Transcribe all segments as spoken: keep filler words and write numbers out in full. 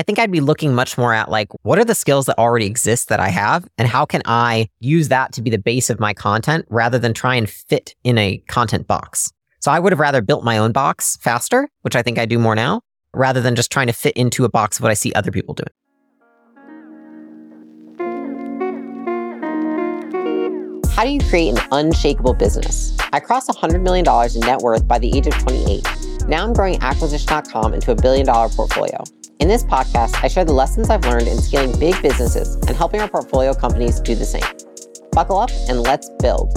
I think I'd be looking much more at like, what are the skills that already exist that I have? And how can I use that to be the base of my content rather than try and fit in a content box? So I would have rather built my own box faster, which I think I do more now, rather than just trying to fit into a box of what I see other people doing. How do you create an unshakable business? I crossed one hundred million dollars in net worth by the age of twenty-eight. Now I'm growing Acquisition dot com into a billion dollar portfolio. In this podcast, I share the lessons I've learned in scaling big businesses and helping our portfolio companies do the same. Buckle up and let's build.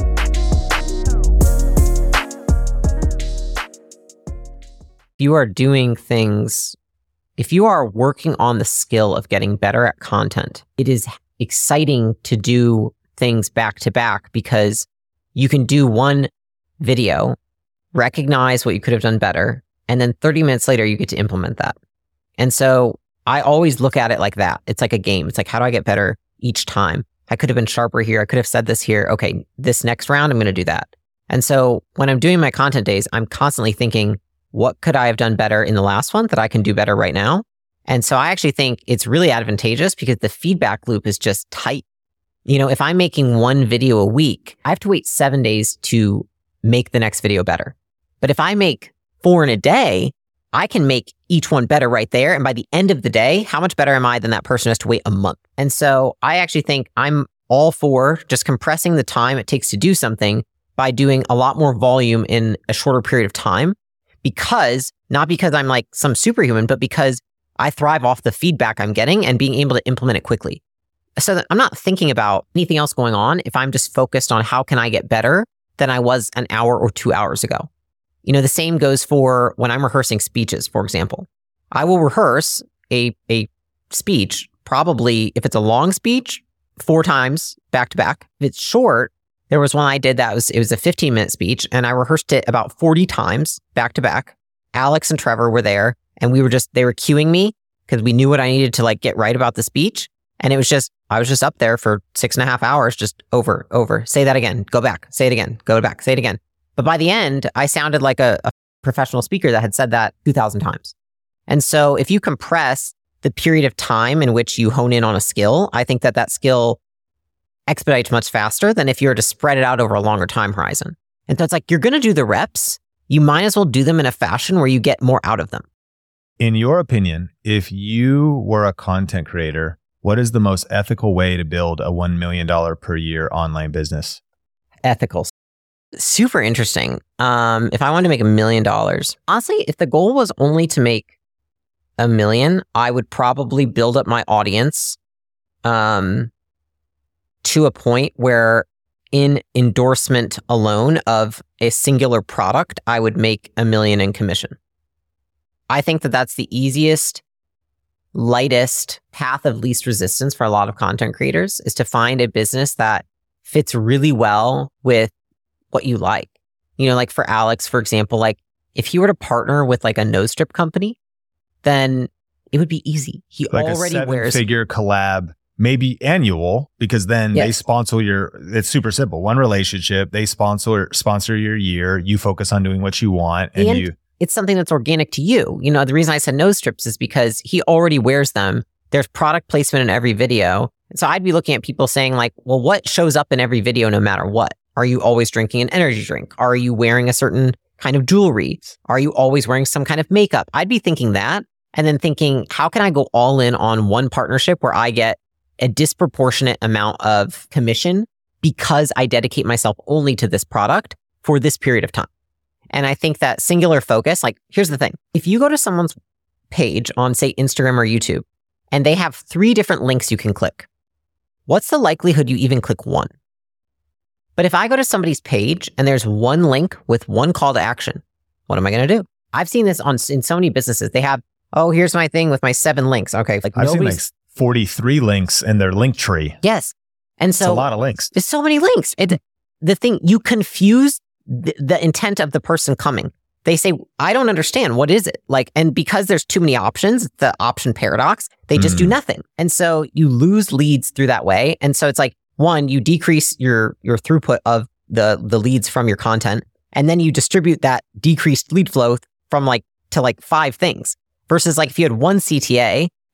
If you are doing things, if you are working on the skill of getting better at content, it is exciting to do things back to back because you can do one video, recognize what you could have done better, and then thirty minutes later, you get to implement that. And so I always look at it like that. It's like a game. It's like, how do I get better each time? I could have been sharper here. I could have said this here. Okay, this next round, I'm going to do that. And so when I'm doing my content days, I'm constantly thinking, what could I have done better in the last one that I can do better right now? And so I actually think it's really advantageous because the feedback loop is just tight. You know, if I'm making one video a week, I have to wait seven days to make the next video better. But if I make four in a day, I can make each one better right there. And by the end of the day, how much better am I than that person who has to wait a month? And so I actually think I'm all for just compressing the time it takes to do something by doing a lot more volume in a shorter period of time. Because, not because I'm like some superhuman, but because I thrive off the feedback I'm getting and being able to implement it quickly. So that I'm not thinking about anything else going on if I'm just focused on how can I get better than I was an hour or two hours ago. You know, the same goes for when I'm rehearsing speeches, for example. I will rehearse a, a speech, probably if it's a long speech, four times back to back. If it's short, there was one I did that was, it was a fifteen minute speech and I rehearsed it about forty times back to back. Alex and Trevor were there and we were just, they were cueing me because we knew what I needed to like get right about the speech. And it was just, I was just up there for six and a half hours, just over, over, say that again, go back, say it again, go back, say it again. But by the end, I sounded like a, a professional speaker that had said that two thousand times. And so if you compress the period of time in which you hone in on a skill, I think that that skill expedites much faster than if you were to spread it out over a longer time horizon. And so it's like, you're going to do the reps. You might as well do them in a fashion where you get more out of them. In your opinion, if you were a content creator, what is the most ethical way to build a one million dollars per year online business? Ethical. Super interesting. Um, if I wanted to make a million dollars, honestly, if the goal was only to make a million, I would probably build up my audience um, to a point where in endorsement alone of a singular product, I would make a million in commission. I think that that's the easiest, lightest path of least resistance for a lot of content creators is to find a business that fits really well with what you like. You know, like for Alex, for example, like if he were to partner with like a nose strip company, then it would be easy. He like already a wears seven-figure collab, maybe annual, because then yes. they sponsor your, it's super simple. One relationship, they sponsor sponsor your year, you focus on doing what you want, and, and you... it's something that's organic to you. You know, the reason I said nose strips is because he already wears them. There's product placement in every video. So I'd be looking at people saying like, well, what shows up in every video no matter what? Are you always drinking an energy drink? Are you wearing a certain kind of jewelry? Are you always wearing some kind of makeup? I'd be thinking that and then thinking, how can I go all in on one partnership where I get a disproportionate amount of commission because I dedicate myself only to this product for this period of time? And I think that singular focus, like, here's the thing. If you go to someone's page on, say, Instagram or YouTube, and they have three different links you can click, what's the likelihood you even click one? But if I go to somebody's page and there's one link with one call to action, what am I going to do? I've seen this on in so many businesses. They have, oh, here's my thing with my seven links. Okay. Like I've seen like forty-three links in their link tree. Yes. And so it's a lot of links. There's so many links. It, the thing, you confuse the, the intent of the person coming. They say, I don't understand. What is it? Like, and because there's too many options, the option paradox, they just mm. do nothing. And so you lose leads through that way. And so it's like, one, you decrease your your throughput of the the leads from your content, and then you distribute that decreased lead flow from like to like five things. Versus like if you had one C T A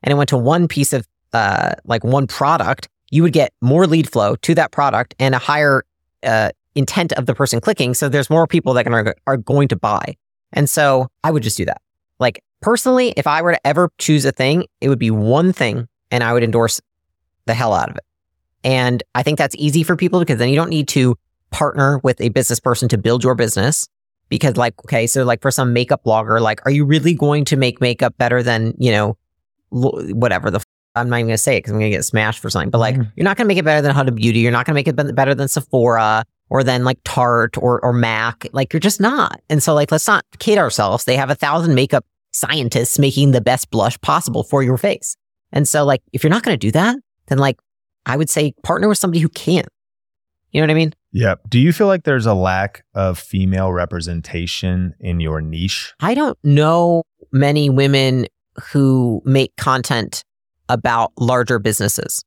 and it went to one piece of uh, like one product, you would get more lead flow to that product and a higher uh, intent of the person clicking. So there's more people that are, are going to buy. And so I would just do that. Like personally, if I were to ever choose a thing, it would be one thing and I would endorse the hell out of it. And I think that's easy for people because then you don't need to partner with a business person to build your business. Because like, okay, so like for some makeup blogger, like, are you really going to make makeup better than, you know, whatever the, f- I'm not even going to say it because I'm going to get smashed for something. But like, mm-hmm. you're not going to make it better than Huda Beauty. You're not going to make it better than Sephora or than like Tarte or, or MAC. Like, you're just not. And so like, let's not kid ourselves. They have a thousand makeup scientists making the best blush possible for your face. And so like, if you're not going to do that, then like, I would say partner with somebody who can. You know what I mean? Yeah. Do you feel like there's a lack of female representation in your niche? I don't know many women who make content about larger businesses.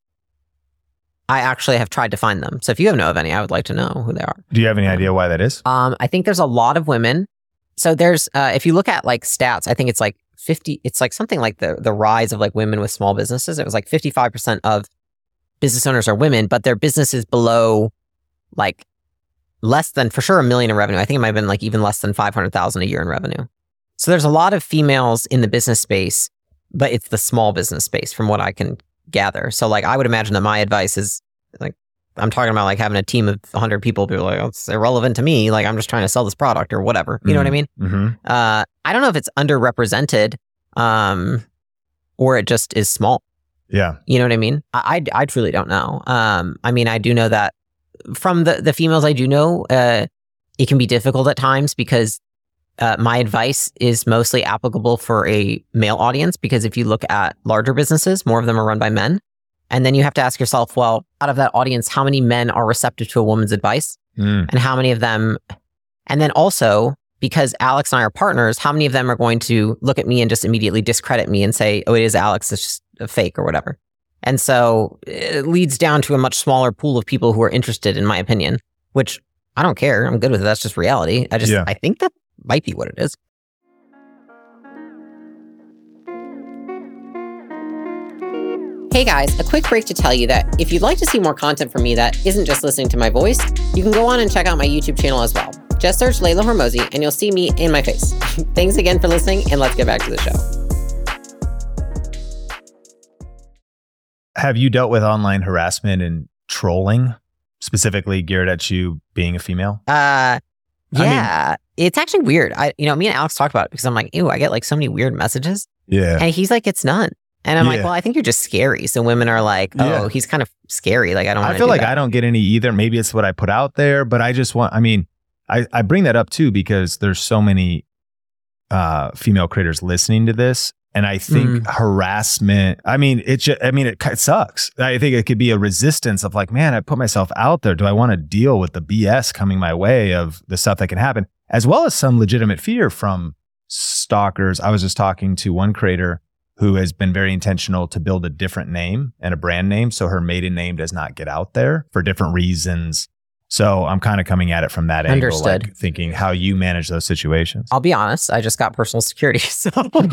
I actually have tried to find them. So if you know of any, I would like to know who they are. Do you have any idea why that is? Um, I think there's a lot of women. So there's, uh, if you look at like stats, I think it's like fifty, it's like something like the the rise of like women with small businesses. It was like fifty-five percent of business owners are women, but their business is below like less than, for sure, a million in revenue. I think it might have been like even less than five hundred thousand a year in revenue. So there's a lot of females in the business space, but it's the small business space from what I can gather. So like, I would imagine that my advice is like, I'm talking about like having a team of one hundred people be like, oh, it's irrelevant to me. Like, I'm just trying to sell this product or whatever. You mm-hmm. know what I mean? Mm-hmm. Uh, I don't know if it's underrepresented um, or it just is small. Yeah. You know what I mean? I, I, I truly don't know. Um, I mean, I do know that from the, the females I do know, uh, it can be difficult at times because uh, my advice is mostly applicable for a male audience, because if you look at larger businesses, more of them are run by men. And then you have to ask yourself, well, out of that audience, how many men are receptive to a woman's advice? Mm. And how many of them, and then also, because Alex and I are partners, how many of them are going to look at me and just immediately discredit me and say, oh, it is Alex, it's just a fake or whatever. And so it leads down to a much smaller pool of people who are interested, in my opinion, which I don't care. I'm good with it. That's just reality. I just, yeah. I think that might be what it is. Hey guys, a quick break to tell you that if you'd like to see more content from me that isn't just listening to my voice, you can go on and check out my YouTube channel as well. Just search Layla Hormozi and you'll see me in my face. Thanks again for listening, and let's get back to the show. Have you dealt with online harassment and trolling, specifically geared at you being a female? Uh, yeah, I mean, it's actually weird. I, you know, me and Alex talked about it because I'm like, ew, I get like so many weird messages. Yeah. And he's like, it's none. And I'm yeah. like, well, I think you're just scary. So women are like, oh, yeah. he's kind of scary. Like, I don't I want feel do like that. I don't get any either. Maybe it's what I put out there, but I just want, I mean, I, I bring that up too, because there's so many uh, female creators listening to this. And I think mm. harassment, I mean, it just, I mean, it, it sucks. I think it could be a resistance of like, man, I put myself out there. Do I want to deal with the B S coming my way of the stuff that can happen, as well as some legitimate fear from stalkers? I was just talking to one creator who has been very intentional to build a different name and a brand name, so her maiden name does not get out there for different reasons. So I'm kind of coming at it from that Understood. angle, like thinking how you manage those situations. I'll be honest, I just got personal security. So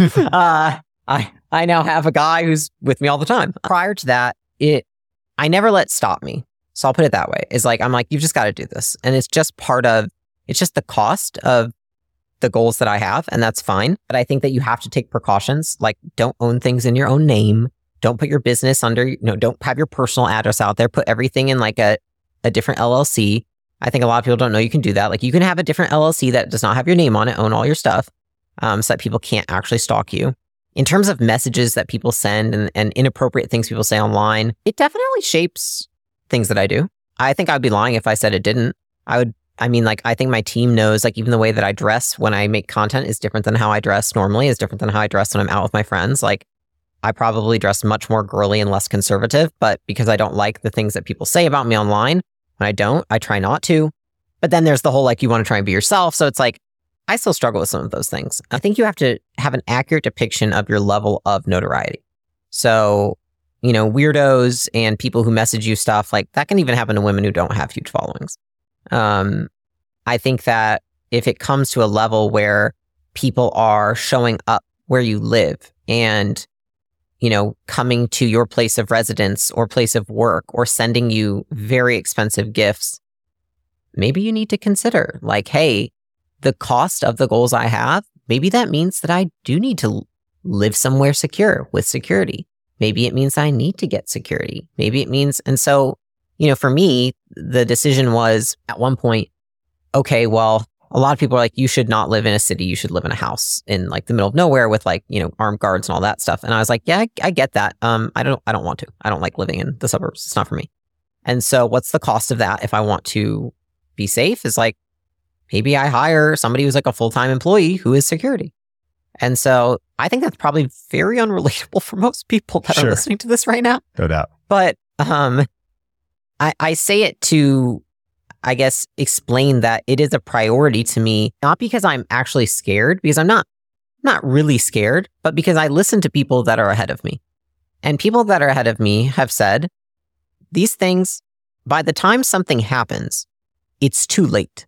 uh, I I now have a guy who's with me all the time. Prior to that, it I never let it stop me. So I'll put it that way. It's like, I'm like, you've just got to do this. And it's just part of, it's just the cost of the goals that I have, and that's fine. But I think that you have to take precautions, like don't own things in your own name. Don't put your business under, you know, don't have your personal address out there. Put everything in like a, a different L L C. I think a lot of people don't know you can do that. Like you can have a different L L C that does not have your name on it, own all your stuff, um, so that people can't actually stalk you. In terms of messages that people send and, and inappropriate things people say online, it definitely shapes things that I do. I think I'd be lying if I said it didn't. I would I mean, like, I think my team knows, like, even the way that I dress when I make content is different than how I dress normally, is different than how I dress when I'm out with my friends. Like, I probably dress much more girly and less conservative, but because I don't like the things that people say about me online, when I don't, I try not to. But then there's the whole, like, you want to try and be yourself. So it's like, I still struggle with some of those things. I think you have to have an accurate depiction of your level of notoriety. So, you know, weirdos and people who message you stuff, like, that can even happen to women who don't have huge followings. Um, I think that if it comes to a level where people are showing up where you live and, you know, coming to your place of residence or place of work or sending you very expensive gifts, maybe you need to consider like, hey, the cost of the goals I have, maybe that means that I do need to live somewhere secure with security. Maybe it means I need to get security. Maybe it means, and so, you know, for me, the decision was at one point, okay, well, a lot of people are like, you should not live in a city. You should live in a house in like the middle of nowhere with like, you know, armed guards and all that stuff. And I was like, yeah, I, I get that. Um, I don't, I don't want to. I don't like living in the suburbs. It's not for me. And so what's the cost of that if I want to be safe is like, maybe I hire somebody who's like a full-time employee who is security. And so I think that's probably very unrelatable for most people that sure. are listening to this right now. No doubt. But um, I, I say it to, I guess, explain that it is a priority to me, not because I'm actually scared, because I'm not, not really scared, but because I listen to people that are ahead of me. And people that are ahead of me have said, these things, by the time something happens, it's too late.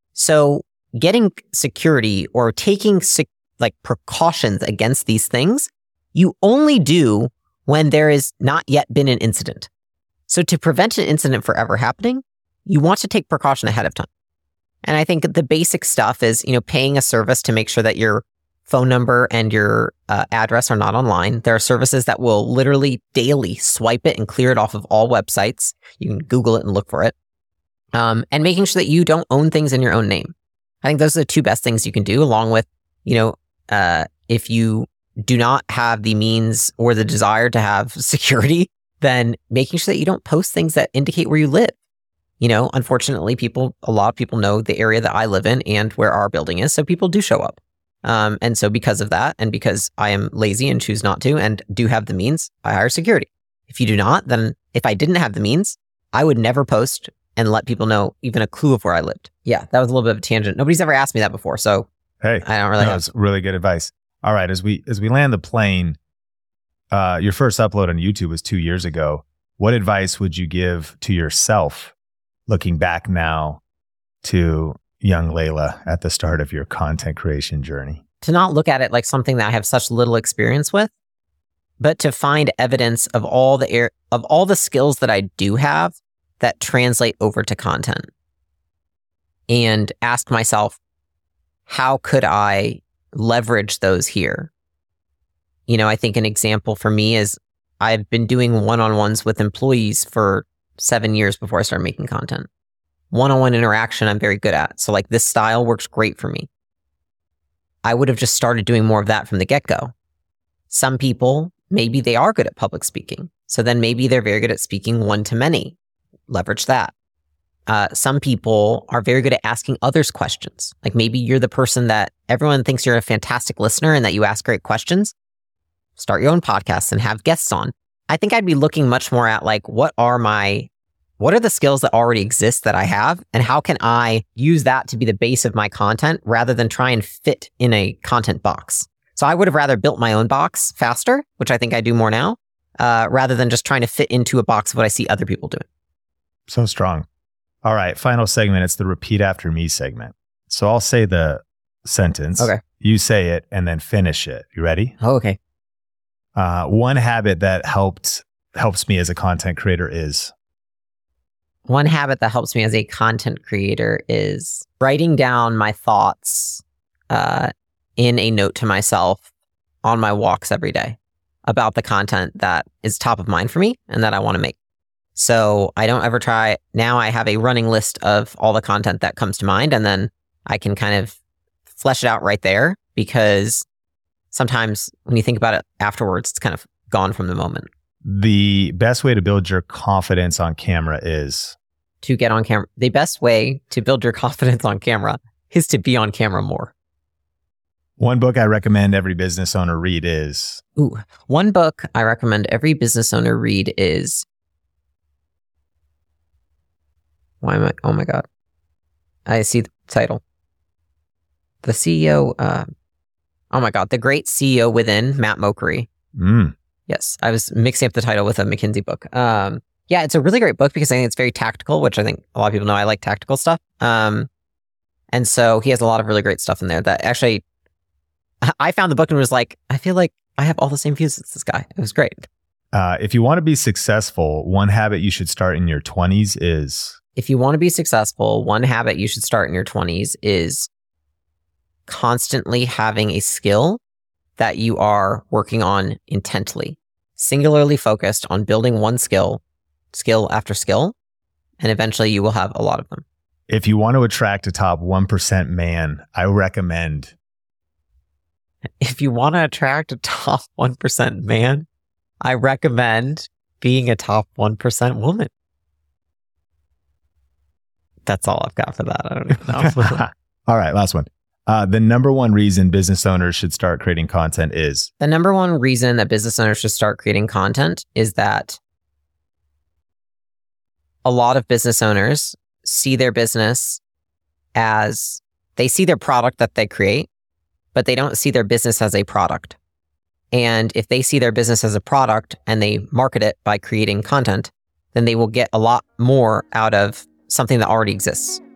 So getting security or taking sec- like precautions against these things, you only do when there has not yet been an incident. So to prevent an incident from ever happening, you want to take precaution ahead of time. And I think the basic stuff is, you know, paying a service to make sure that your phone number and your uh, address are not online. There are services that will literally daily swipe it and clear it off of all websites. You can Google it and look for it. Um, and making sure that you don't own things in your own name. I think those are the two best things you can do, along with, you know, uh, if you do not have the means or the desire to have security, then making sure that you don't post things that indicate where you live. You know, unfortunately, people, a lot of people know the area that I live in and where our building is, so people do show up. Um, and so because of that, and because I am lazy and choose not to, and do have the means, I hire security. If you do not, then if I didn't have the means, I would never post and let people know even a clue of where I lived. Yeah, that was a little bit of a tangent. Nobody's ever asked me that before, so hey, I don't really no, have. That's really good advice. All right, as we as we land the plane, uh, your first upload on YouTube was two years ago. What advice would you give to yourself, looking back now to young Layla at the start of your content creation journey? To not look at it like something that I have such little experience with, but to find evidence of all the air, of all the skills that I do have that translate over to content, and ask myself, how could I leverage those here? You know, I think an example for me is I've been doing one-on-ones with employees for seven years before I started making content. One-on-one interaction I'm very good at. So like this style works great for me. I would have just started doing more of that from the get-go. Some people, maybe they are good at public speaking. So then maybe they're very good at speaking one-to-many. Leverage that. Uh, some people are very good at asking others questions. Like maybe you're the person that everyone thinks you're a fantastic listener and that you ask great questions. Start your own podcast and have guests on. I think I'd be looking much more at like, what are my, what are the skills that already exist that I have? And how can I use that to be the base of my content rather than try and fit in a content box? So I would have rather built my own box faster, which I think I do more now, uh, rather than just trying to fit into a box of what I see other people doing. So strong. All right, final segment. It's the repeat after me segment. So I'll say the sentence. Okay. You say it and then finish it. You ready? Oh, okay. Uh, one habit that helped helps me as a content creator is? One habit that helps me as a content creator is writing down my thoughts uh, in a note to myself on my walks every day about the content that is top of mind for me and that I want to make. So I don't ever try. Now I have a running list of all the content that comes to mind, and then I can kind of flesh it out right there, because sometimes when you think about it afterwards, it's kind of gone from the moment. The best way to build your confidence on camera is? To get on camera. The best way to build your confidence on camera is to be on camera more. One book I recommend every business owner read is? Ooh, one book I recommend every business owner read is... Why am I? Oh my God. I see the title. The C E O, uh, oh my God, The Great C E O Within, Matt Mochary. Mm. Yes, I was mixing up the title with a McKinsey book. Um, yeah, it's a really great book because I think it's very tactical, which I think a lot of people know I like tactical stuff. Um, and so he has a lot of really great stuff in there that actually, I found the book and was like, I feel like I have all the same views as this guy. It was great. Uh, if you want to be successful, one habit you should start in your twenties is... If you want to be successful, one habit you should start in your twenties is constantly having a skill that you are working on intently, singularly focused on building one skill, skill after skill, and eventually you will have a lot of them. If you want to attract a top one percent man, I recommend... If you want to attract a top one percent man, I recommend being a top one percent woman. That's all I've got for that. I don't even know. All right, last one. Uh, the number one reason business owners should start creating content is... The number one reason that business owners should start creating content is that a lot of business owners see their business as, they see their product that they create, but they don't see their business as a product. And if they see their business as a product and they market it by creating content, then they will get a lot more out of something that already exists.